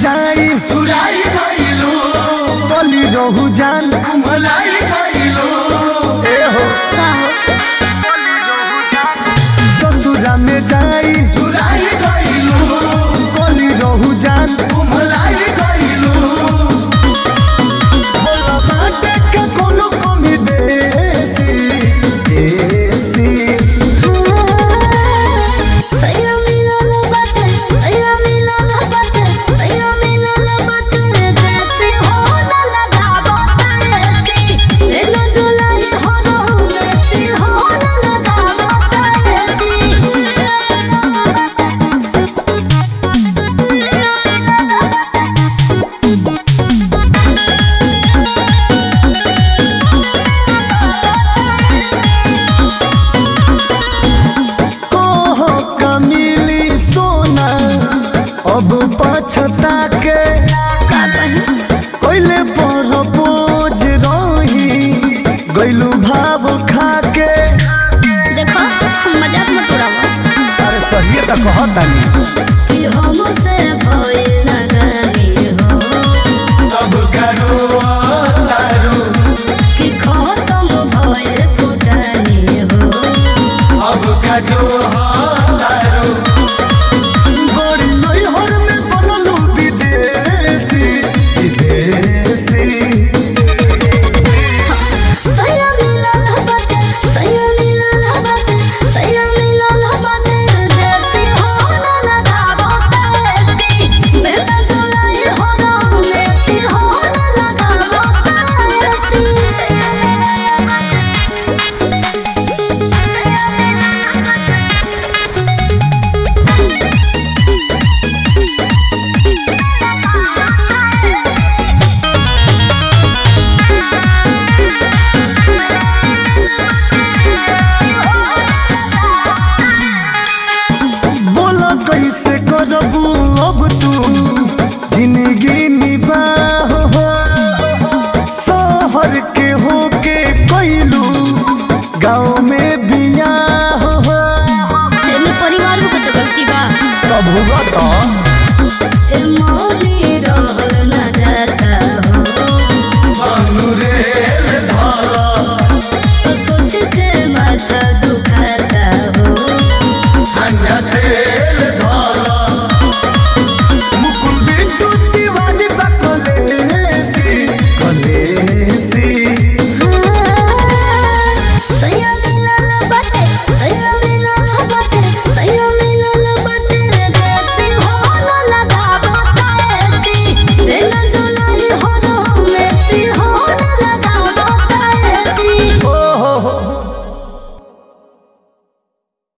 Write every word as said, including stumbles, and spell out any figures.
जाई चुराई गइलू गली रहू जान भुलाई गइलू ए हो ससुरा में जाई चुराई गइलू गली रहू जान भुलाई गइलू बोला बाटे के कोनो कमी देसी देसी सैया मिलन बाटे सैया मिलन बाटे सैया मिलन बाटे जैसे हो न लगावो तारेसी लेना दुलाई हो न जैसे हो न लगावो तारेसी कोहो कमिली सोना अब पछता के का कही कोइले पर बोझ रही गइलू भाव खा के देखो मजाक मत उड़ाओ अरे सही त कहतानी कि हमसे भइल नगनी हो तब करो तारू कि खत्म भइल फुटानी हो अब का जो तारू बड़ी नैहर में बनलू विदेशी विदेशी सैया मिलन बाटे सैया मिलन बाटे सैया मिलन बाटे जैसे हो न लगावो तारेसी मेरा दुलाई हो न जैसे हो न लगावो तारेसी बोला कैसे करबू अब तू जिंदगी निबाह हो शहर के होके कैलू गाँव में बियाह हो एमे परिवार को तो गलती बा तब होगा तो